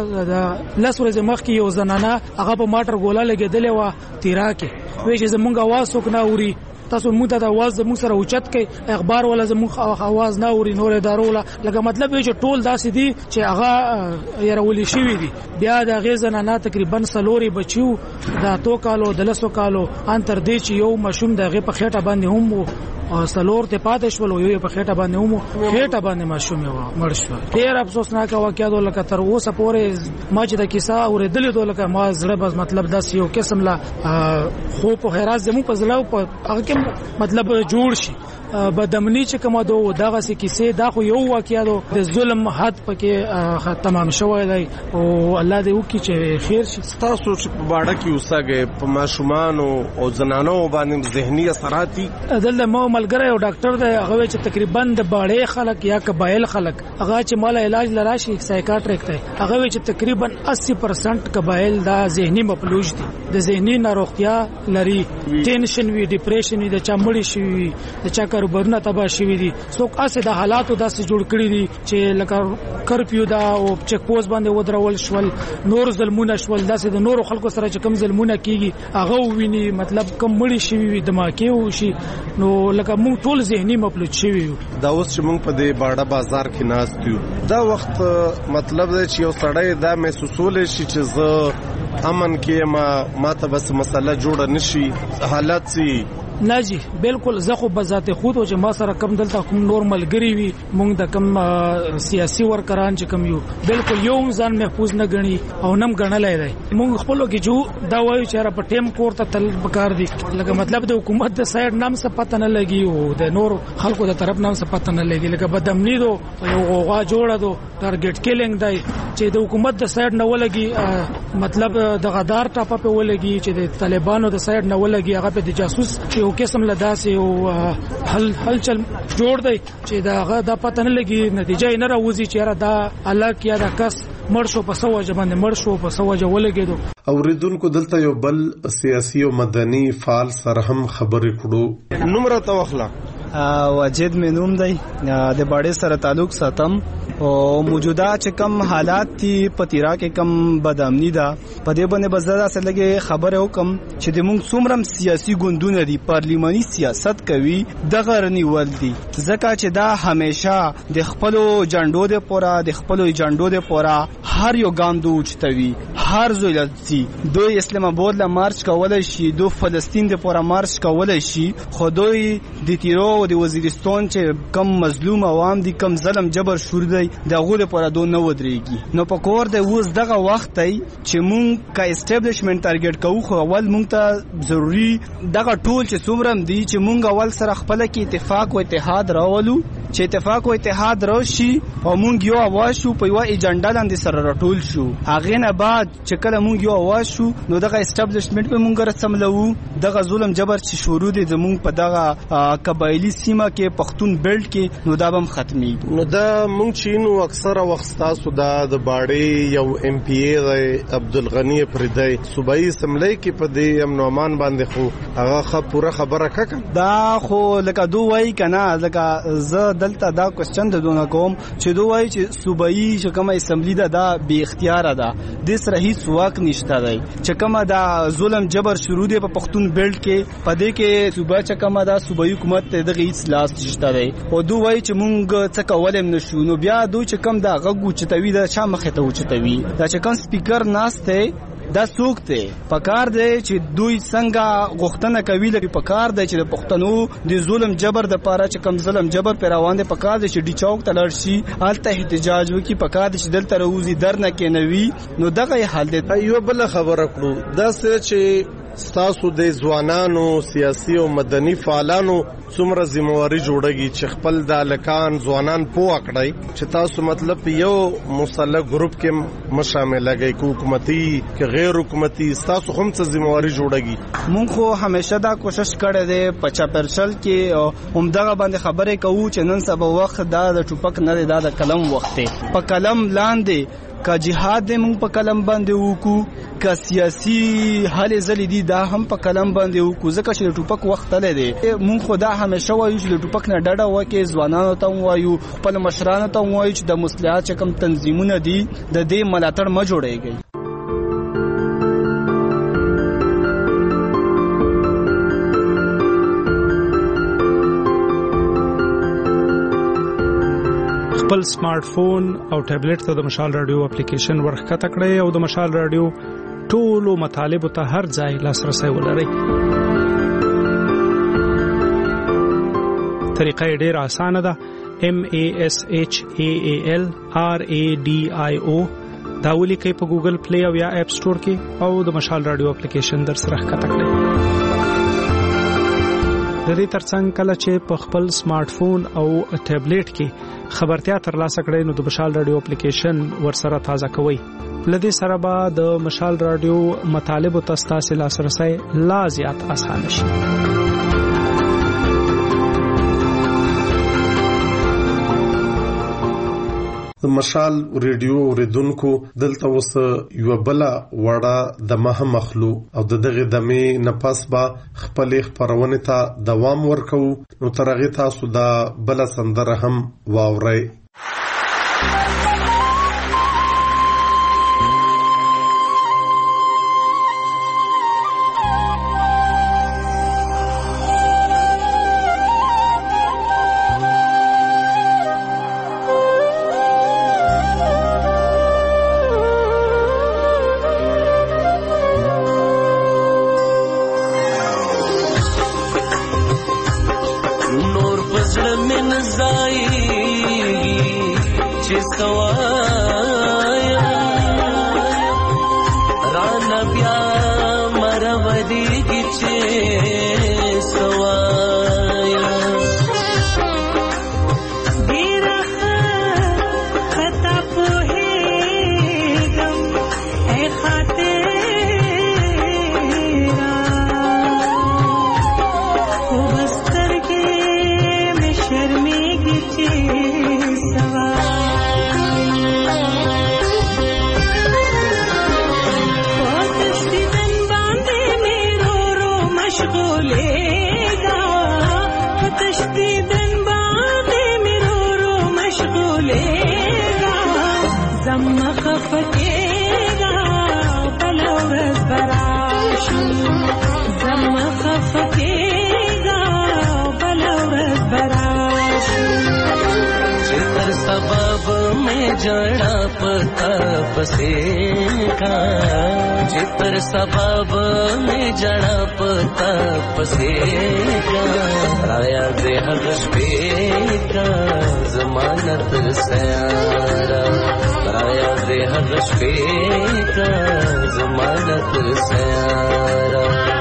د لس ورځې مخکې یو زنانه هغه په ماټر ګوله لګېدلې و تیرا کې وایي چې زمونږ आवाज څوک نه اوري تاسو موږ ته د आवाज زموږ سره اوچت کړي اخبار ولا زموږ आवाज نه اوري نور ادارو لا لکه مطلب یې چې ټول داسې دي چې هغه يرولې شوی دي بیا د غیزنه نه تقریبا سلوري بچیو د تو کالو د لسو کالو ان تر دې چې یو مشوم د غې په خېټه باندې هم او سلور ته پاتې شول یو په خېټه باندې هم خېټه باندې مشوم یو مړ شو. ډېر افسوسناک واقعیا ده لکه تر اوسه پورې ما چې د کیسه اورېدلې ده لکه ما زړه بس مطلب داس یو قسم لا خو په حیرت زمو په زړه په هغه کې مطلب جوړ شي بدامني چې کومه دوه دغه سې کیسه دا خو یو واقعیا ده د ظلم حد پکې تمام شوی دی او الله دې وکړي چې خیر شي.
تاسو چې په باډه کې اوسګه په ماشومان او زنانو باندې ذهني اثرات دي
دلته مو ملګری او ډاکټر دی هغه چې تقریبا د باړې خلک یا قبایل خلک هغه چې مال علاج لراشي سایکاټریک دی هغه چې تقریبا 80% قبایل دا ذهني مفلوج دي د ذهني ناروغتیا لري ټینشن وی ډیپریشن وی د چمړی شي د چا کاروبارونه تباہ شوي دي څوک اسه د حالاتو داسې جوړ کړی دي چې لکه کرفیو دا او چک پوسټ باندې ودرول شول نور ظلمونه شول داسې د نورو خلکو سره چې کم ظلمونه کیږي هغه ویني مطلب کم مړی شي وي دماکي وشي نو لکه موږ ټول ذهني مفلوج شوي
دا اوس چې موږ په دې باډه بازار کې ناست یو دا وخت مطلب دی چې یو سړی دا محسوسول شي چې زه امن کې ما ته بس مسله جوړه نشي حالت سي
نه جی بالکل زه خو بذات خود او چې ما سره کم دلته کوم نورمال ګری وي مونږ د کم سیاسي ورکران چې کم یو بالکل یو ځان محفوظ نه غني او نم غنلای دی مونږ خپل کې جو دا وایو چې را په ټیم کوړه تل بکار دي لکه مطلب د حکومت د سایډ نام څه پته نه لګي او د نور خلکو د طرف نام څه پته نه لګي لکه بدامني دو یو غوا جوړه دو ټارګټ کیلینګ دی چې د حکومت د سایډ نه ولګي مطلب د غدار ټاپه په ولګي چې د طالبانو د سایډ نه ولګي هغه په د جاسوس یو قسم لداسه او حل چل جوړ دی چې دا د پته نه لګي نتیجه نه راوځي چې دا الله کیا دا کس مرشو په سوجه باندې مرشو په سوجه ولګیدو.
اوریدونکو دلته یو بل سیاسي او مدني فعال سره هم خبرې کړو.
نمبر ته واخلا
واجد مینوم دی د باډې سره تعلق ساتم او موجوده چې کم حالات دي پتیرا کې کم بدامنی ده په دې باندې بزدا سره لګي خبره وکم چې د موږ څومره سیاسي ګوندونه دي پارلیماني سیاست کوي د غرنی ول دي ځکه چې دا همیشه د خپل جنډو د پورا د خپل جنډو د پورا هر یو ګام دوچتوي هر زولتي دوی اسلام آباد لا مارچ کولای شي دو فلسطین د پورا مارچ کولای شي خو دوی د تیرو د وزیرستان چې کم مظلوم عوام دي کم ظلم جبر شور دی دغه لپاره دوه نو ودرېږي نو په کور د اوس دغه وخت دی چې مونږ کا اسټابلیشمنت ټارګټ کوو خو اول مونږ ته ضروری دغه ټول چې څومره دي چې مونږ اول سره خپل کې اتفاق او اتحاد راولو چې اتفاق او اتحاد راشي او مونږ یو اواز شو په یو ایجنډا لاندې سره راټول شو هغه نه بعد چې کله مونږ یو اواز شو نو دغه اسټابلیشمنت په مونږ رسملو دغه ظلم جبر چې شروع دي زمونږ په دغه قبایلی سیمه کې پښتون بیلټ کې نو دا هم ختمي
نو دا مونږ چې نو اکثره وخت تاسو د باډې یو ایم پی ای عبدالغنی فریدی صوبایي اسمبلی کې په دې امن امان باندې خو هغه پوره خبره کړه
دا خو لکه دوه وای کنه لکه زه دلته دا کوېسچن د دونه کوم چې دوه وای چې صوبایي چې کومه اسمبلی ده به اختیار ده د سره هیڅ واک نشته دی چې کومه دا ظلم جبر شروع دی په پښتون بیلټ کې په دې کې صوبا چې کومه دا صوبایي حکومت ته دغه هیڅ لاس نشته دی او دوه وای چې مونږ څه کولم نشو نو بیا دوی چې کم دا غږ چتوي دا چا مخه ته چتوي دا چې کم سپیکر ناشته دا څوک ته پکار دی چې دوی څنګه غوښتنه کوي لکه پکار دی چې د پښتنو د ظلم جبر د پاره چې کم ظلم جبر پر روان دي پکار دی چې ډی چوک ته لړ شي الته احتجاج وکي پکار دی چې دلته روزي درنه کې نوي نو دغه حال دی.
یو بل خبره کړو دا چې ستاسو د ځوانانو سیاسي او مدني فعالانو څومره ذمہواری جوړیږي چې خپل د لکان ځوانان پوه کړئ چې تاسو مطلب یو مسلح ګروپ کې مشامل لګي کو حکومتي که غیر حکومتي تاسو هم څه ذمہواری جوړیږي
مونږ خو همیشه دا کوشش کړی دی په چاپرشل کې همدغه باندې خبرې کوو چې نن سبا وخت دا د ټوپک نه دی، دا د قلم وخت دی. په قلم لاندې کا جهاد دې مونږ په قلم باندې وکړو، کا سیاسي هلې ځلې دي دا هم په قلم باندې وکړو، ځکه چې د ټوپک وخت تللی دی. مونږ خو دا همیشه وایو چې د ټوپک نه ډډه وکړئ، ځوانانو ته وایو، خپل مشرانو ته وایو چې د مصلحت چې کوم تنظیمونه دي د دې ملاتړ مه جوړیږئ.
خپل سمارټ فون او ټابلیټ ته د مشال رادیو اپلیکیشن ورخکته کړئ او د مشال رادیو ټولو مطالبه ته هر ځای لاسرسي ولرئ. طریقه ډېره اسانه ده. MASHAALRADIO دا ولیکئ په ګوګل پلی او یا اپ سٹور کې او د مشال رادیو اپلیکیشن در سره ښکته کړئ. د دې ترڅنګ کله چې په خپل سمارټ فون او ټابلیټ کې خبرتیا ترلاسه کړئ نو د مشال رادیو اپلیکیشن ورسره تازه کوئ. لدې سره به د مشال رادیو مطالبه تاسو لاسرسي لا زیات اسانه شي.
مشال ریډیو اوریدونکو دلته اوس یو بل وړه د مخلو او دغه دمه نفس با خپل خبرونه ته دوام ورکو نو ترغه تاسو دا بل سندره هم واورئ.
जड़ा पता पसेगा जितर सबब में जड़ा पता पसेगा आया दे हर्ष पे का जमानत सयारा आया दे हर्ष पे का जमानत सयारा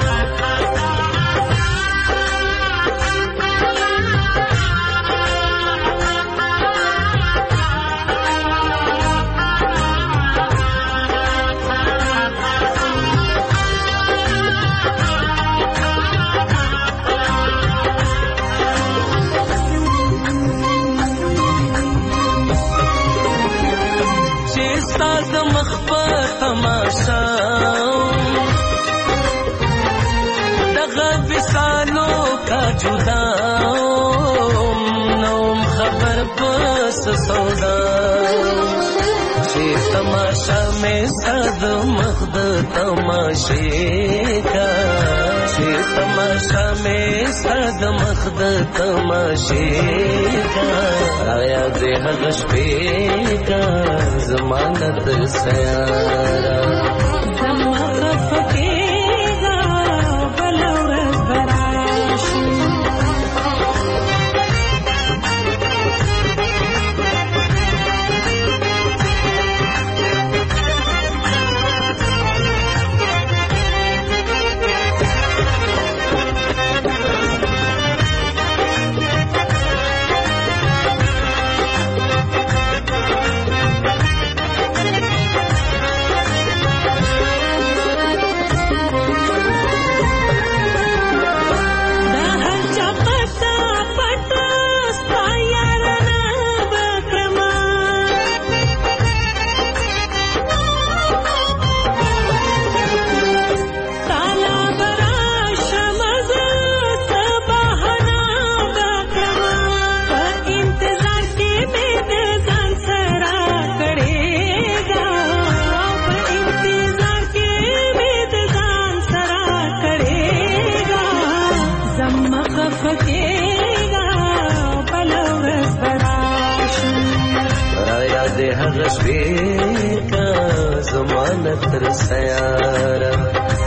दगा विसालों का जुदा नौम खबर बस सौदा ये तमाशा में सद मखद तमाशे का ये तमाशा में सद मखद तमाशे का आया दे हर्ष पे का जमानत सयारा هغه کا زمانه تر سیاره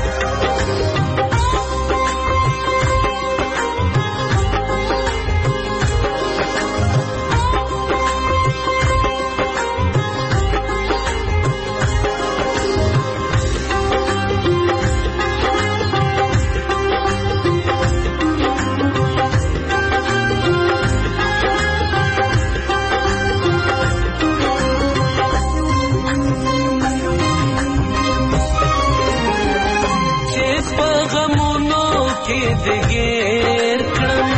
دګیر کړم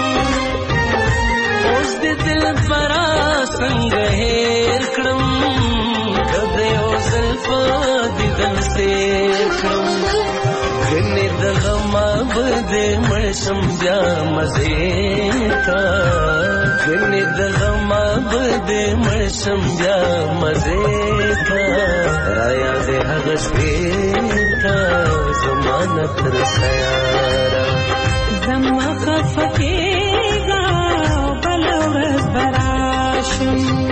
اوس د دل پرا څنګه هېر کړم کده یو زلفا دیدن سیر کړم ګنې د غما بده مړشم بیا مزې تا ګنې د غما بده مړشم بیا مزې تا رایا دې هغه شپې تا زمانه تر سیاره زما خفکیگا بلورز براشم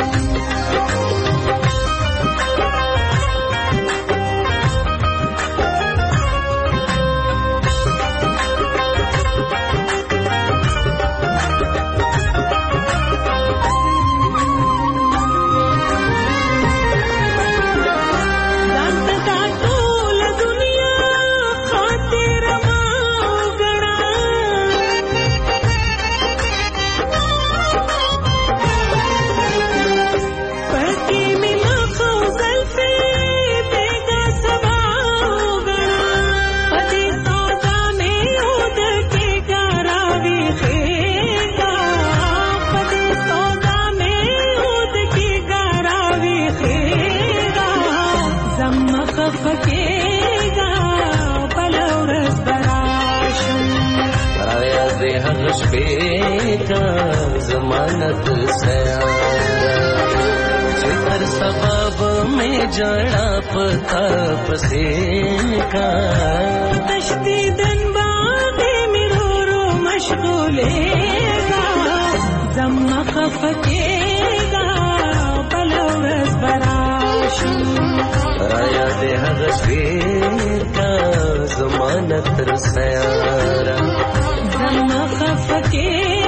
ضمانت سیارہ چتر سبب میں جڑا پتا پسے کا تشتی دن باغے مرورو مشغولے گا زمہ خفکے گا بلورز براشم رایا دے حغشویر کا ضمانت سیارہ زمہ خفکے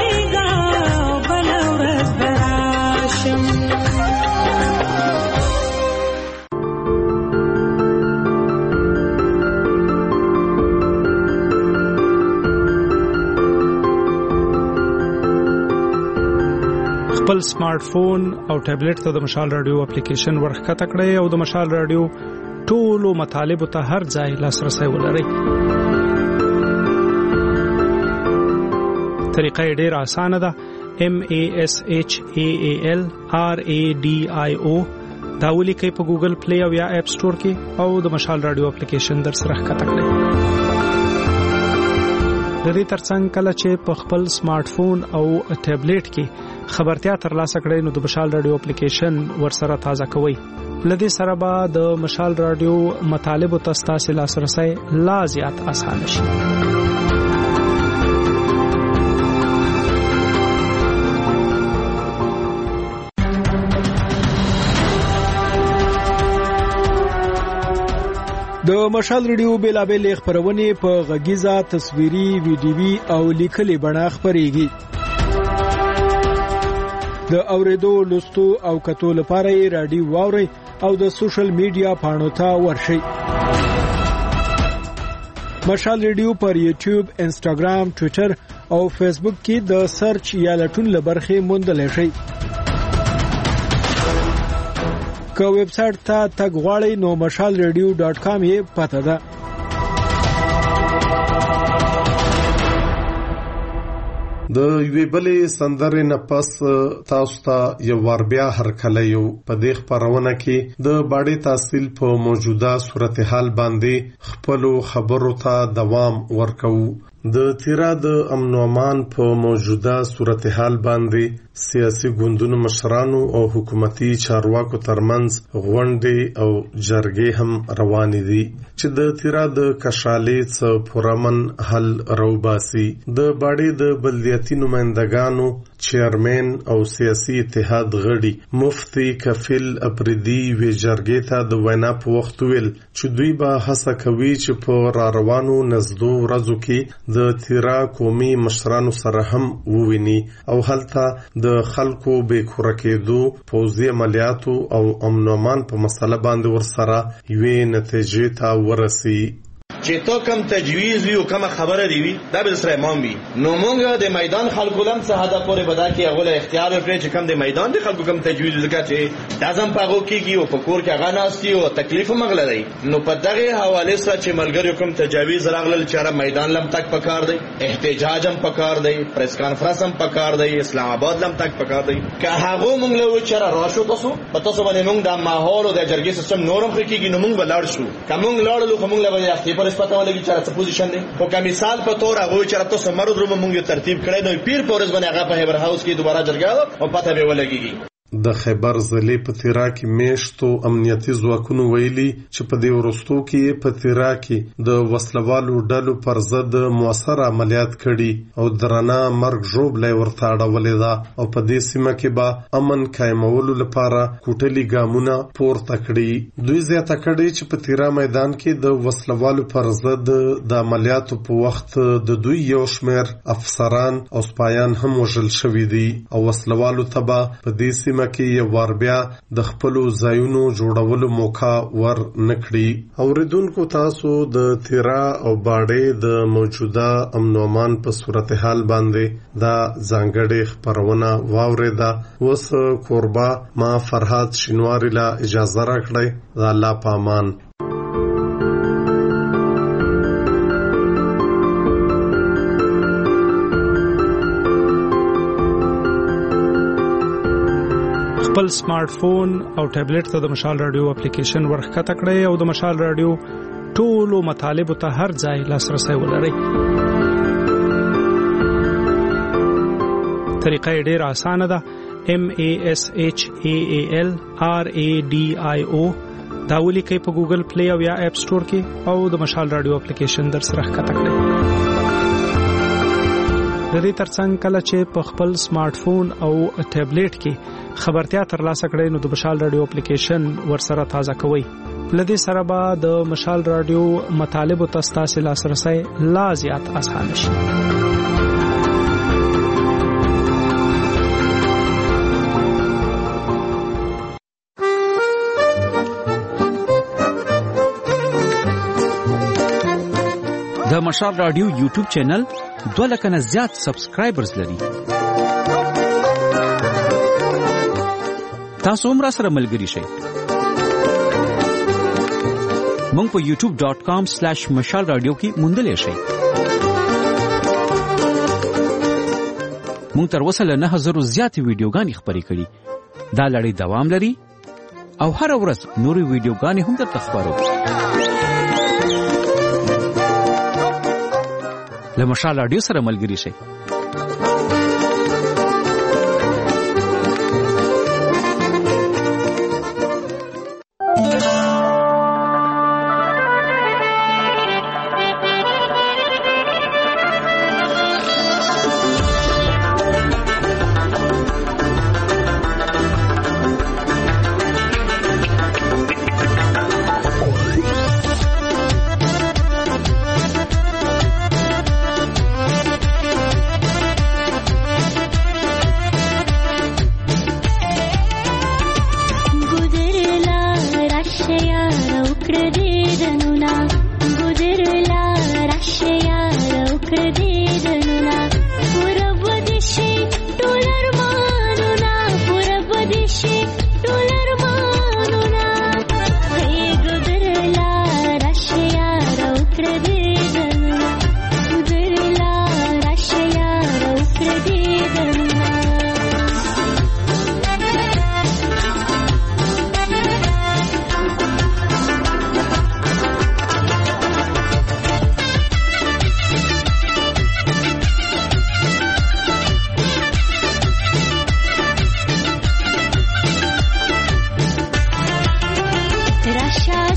خپل سمارټ فون او ټابلیټ ته د مشال رادیو اپلیکیشن ورخته کړئ او د مشال رادیو ټولو مطالب ته هر ځای لاسرسي ولرئ. طریقه ډېر اسانه ده. MASHAAL RADIO دا ولیکئ په ګوګل پلی او یا اپ سٹور کې او د مشال رادیو اپلیکیشن در سره ښکته کړئ. د دې ترڅنګ کله چې په خپل سمارټ فون او ټابلیټ کې خبرتیا ترلاسه کړئ نو د مشال رادیو اپلیکیشن ورسره تازه کوئ. لدې سره به د مشال رادیو مطالب او تاسو لاسرسي لا زیات اسانه شي. د مشال رادیو بیلابل خبرونه په غږیزه تصویري ویډیوي او لیکلي بڼه خبريږي. د اوریدو لوستو او کتو لپاره رادیو واوري او د سوشل میډیا پاڼو ته ورشي. مشال رادیو پر یوټیوب، انسټاګرام، ټوئیټر او فیسبوک کې د سرچ یا لټون لبرخه موندل شي. که ویب سټ ته تګ غواړئ نو mashalradio.com یې پته ده.
د یوې بلې سندرې نه پس تاسو ته یو ور بیا هرکلی یو په دې خبرونه کې د باډي تحصیل په موجوده صورتحال باندې خپل خبرو ته دوام ورکوو. د تیرا د امن و امان په موجوده صورتحال باندې سیاسي ګوندونو مشرانو او حکومتي چارواکو ترمنځ غونډې او جرګې هم روانې دي چې د تیرا د کشالې څخه پرامن حل روباسي. د باډي د بلدیاتي نمائندګانو چیرمن او سیاسي اتحاد غړي مفتی کفیل اپریدي وی جرګې ته د وینا په وخت ویل چې دوی به هڅه کوي چې په را روانو نزدو ورځو کې د تیرا قومي مشرانو سره هم وویني او هلته د خلکو بې کوره کېدو، پوځي عملیاتو او امن و امان په مسله باندې ورسره یوې نتیجې ته ورسي.
چې تو کم تجویز وی او کم خبره دی وی دا به سره امام وی نو مونږ د میدان خلکو لم څه هدا پورې بدا کې هغه اختیار ورکړي چې کم د میدان د خلکو کم تجویز وکړي چې دازم پاغو کېږي او په کور کې هغه ناشتي او تکلیف مغله دی. نو په دغه حواله سره چې ملګری کوم تجاویز راغلل چې میدان لم تک پکار دی، احتجاج هم پکار دی، پریس کانفرنس هم پکار دی، اسلام آباد لم تک پکار دی. که هغه مونږ له چر راشو تاسو په تاسو باندې مونږ د ماحول او د جرګې سیستم نورم خکېږي نو مونږ ولاړ شو. کوم لاړو کوم له وجه اختیار پته ولګي چې څه پوزیشن دی. خو که مثال په تور هغه چې تاسو مرو درو مونږ ترتیب کړی نو پیر پورز باندې هغه په هیبر هاوس کې دوباره جرګه او پته به ولګي.
د خیبر ضلع په تیرا کې میشتو امنیتي ځواکونو ویلي چې په دې وروستو کې په تیرا کې د وسلوالو ډلو پر ضد موثر عملیات کړي او درانه مرګ ژوبلې ورته اړولې ده او په دې سیمه کې به امن قائمولو لپاره کوټلي ګامونه پورته کړي. دوی زیاته کړي چې په تیرا میدان کې د وسلوالو پر ضد د عملیاتو په وخت د دوی یو شمېر افسران او سپایان هم وژل شوي دي او وسلوالو ته به په دې سیمه کې یو وار بیا د خپلو ځایونو جوړولو موقع ور نکړي. اوریدونکو تاسو د تیرا او باډې د موجوده امن و امان په صورتحال باندې دا ځانګړې خبرونه واوریده. اوس کوربه ما فرهاد شینواری لا اجازه راکړئ. د الله په امان.
خپل سمارټ فون او ټابلیټ ته د مشال رادیو اپلیکیشن ورخکته کړئ او د مشال رادیو ټولو مطالب ته هر ځای لاسرسي ولرئ. طریقه ډېر اسانه ده. MASHAAL RADIO دا ولیکئ په ګوګل پلی او یا اپ سٹور کې او د مشال رادیو اپلیکیشن در سره ښکته کړئ. د دې ترڅنګ کله چې په خپل سمارټ فون او ټابلیټ کې خبرتیا ترلاسه کړئ نو د مشال رادیو اپلیکیشن ورسره تازه کوئ. لدې سره به د مشال رادیو مطالب او تاسو لاسرسي لا زیات آسان شي.
د مشال رادیو یوټیوب چینل 2 لک نه زیات سبسکرایبرز لري. تاسو هم را سره ملګری شئ. مونږ په youtube.com/مشال رادیو کې موندلې شئ. مونږ تر اوسه له 9000 زیات ویډیوګانې خپرې کړې. دا لړۍ دوام لري او هر ورځ نورې ویډیوګانې هم درته خبرو. له مشال رادیو سره ملګری شئ.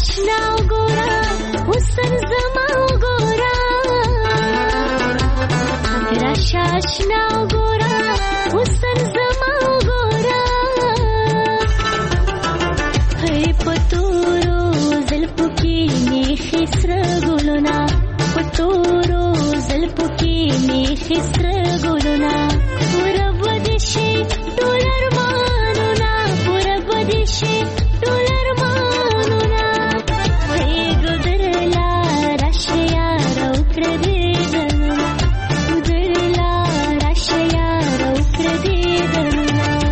آشنا وګورا حسن زما وګورا راشه آشنا وګورا حسن زما وګورا هي پتورو زلفو کې میخي سره ګلونه پتورو زلفو کې میخي سره ګلونه پوره بدې شي ټول ارمانونه پوره بدې شي ټول ارمانونه هي ګدرلا راشه یار او کړې دنه ګدرلا راشه یار او کړې دنه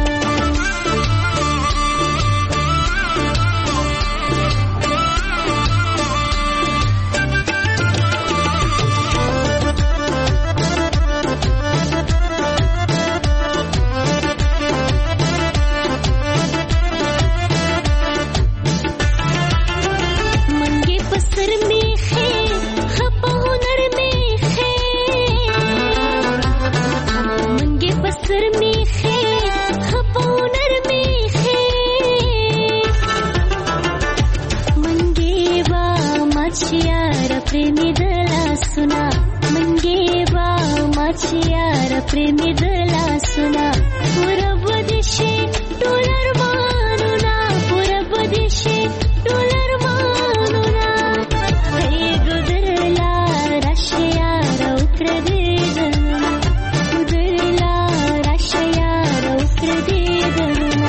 प्रेमी दला सुना पूरा बदिशे डॉलर मानुना पूरा बदिशे डॉलर मानुना हे गुदरला राशिया रौत्र देदना गुदरला राशिया रौत्र देदना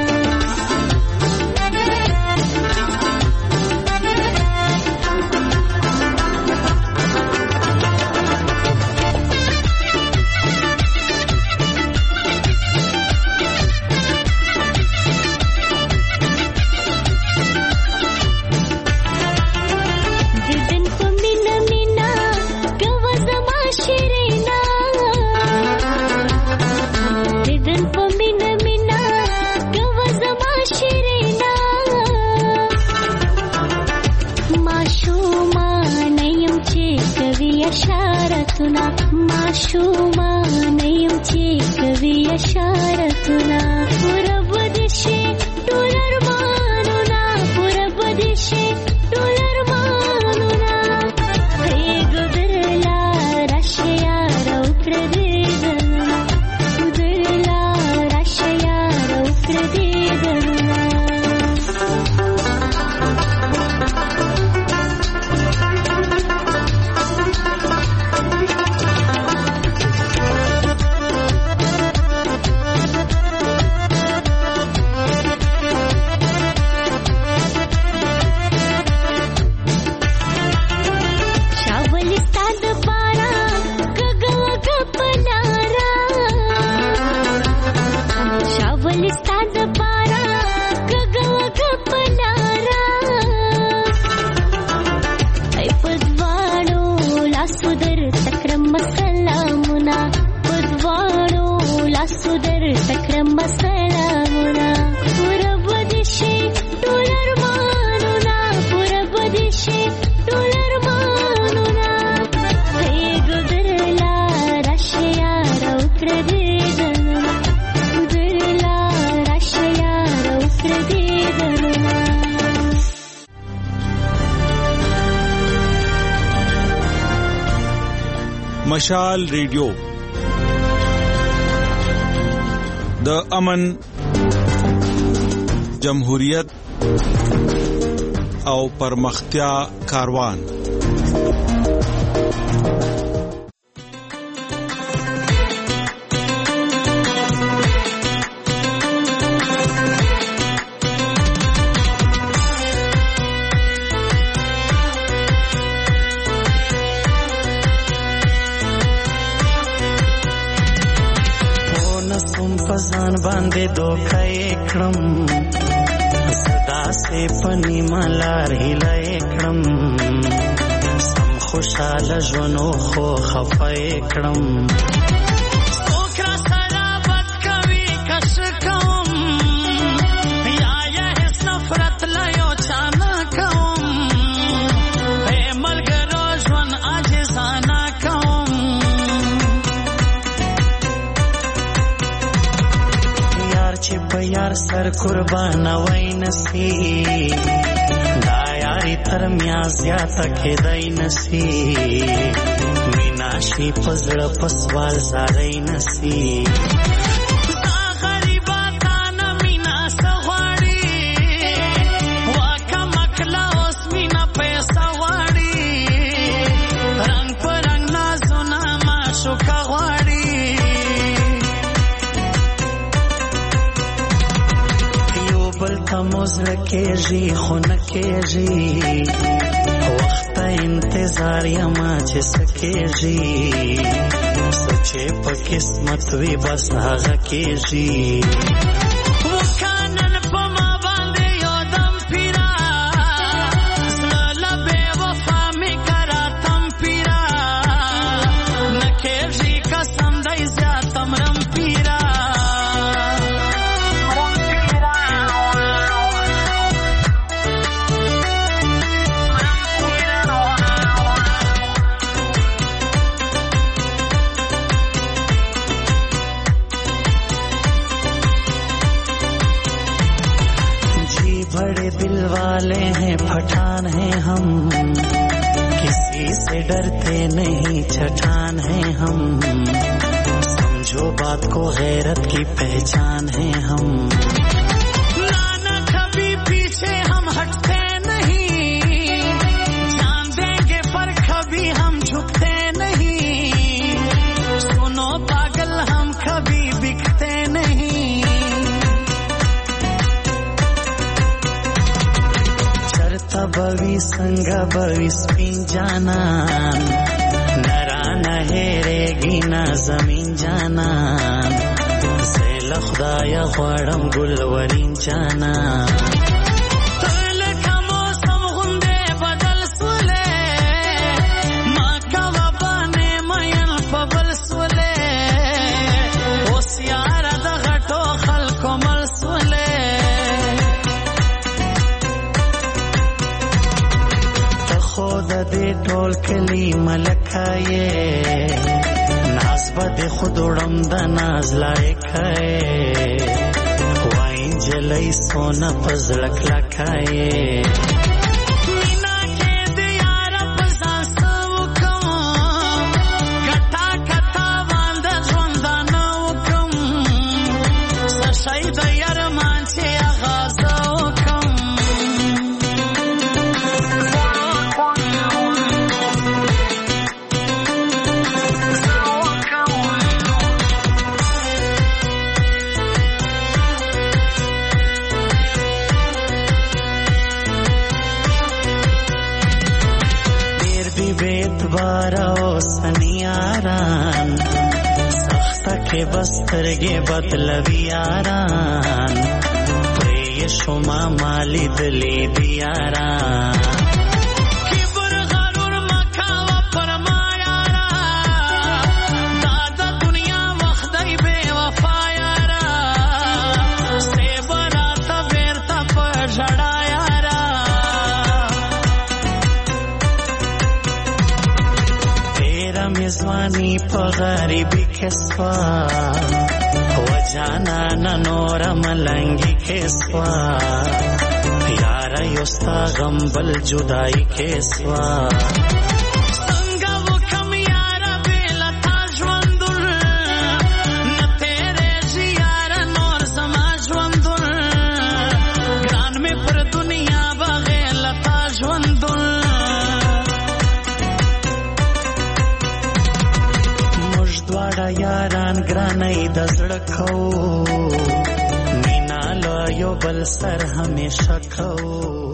माशूमा नयम चे कवि अशारतुना पूरा बदिशे डॉलर मानुना पूरा बदिशे डॉलर मानुना हे गुदरला राशिया रौत्र देदना गुदरला राशिया रौत्र देदना
مشال ریډیو د امن جمهوریت او پرمختیا کاروان
فزان باندې دوکای کړم صدا سه پنی ملار هلای کړم سم خوشاله ژوندو خو خفای کړم یار سر قربان وای نسی دا یار ګرمیا زیاته کېدای نسی مینا شي پزړه پسوال زارای نسی موزړه کېږي خو نه کېږي وخت انتظار یما چې سکېږي سوچې په قسمت وي بس هغه کېږي وکانن په ما باندې یو دم پیرا زړه بې وفا مې کرا تم پیرا نه کېږي قسم دی زیات مرم پیرا बड़े दिल वाले हैं पठान हैं हम किसी से डरते नहीं छठान हैं हम समझो बात को गैरत की पहचान हैं हम नाना कभी पीछे हम हटते नहीं जान देंगे पर कभी हम झुकते नहीं सुनो पागल हम कभी बिकते नहीं बवी संग बवी स्पिन जाना नरा न हेरेगी ना जमीन जाना زیل خدای غواړم ګلورین جانا ټول کلی ملکایې ناز به خود وړم د ناز لایکایې وای جلای سونا پزړه کلکایې مینا کې د یار په ځان وکم کټا کټا باند ژوند نه وکم سشای د یار مان چې آغاز وکم بارا سنیاران سخته کې بسترګې بدلوي یاران پرې شما مالی دلی دیاران کبر غرور مکاوه پر ما یارا دا د دنیا وخت دی بے وفا یارا سیبرا ته بیرته په ژړا میزوانی په غریبی کې سوا و جانا نور ملنګي کې سوا یار یوستا غم بل جدائی کې سوا څنګه وکم یار بل تا ژوندل نه تیرې یار نور سما ژوندل ګران مې پر دنیا بغیر تا ژوندل یاران ګرانای د زړه کو مینا لا یو بل سر همیشه کو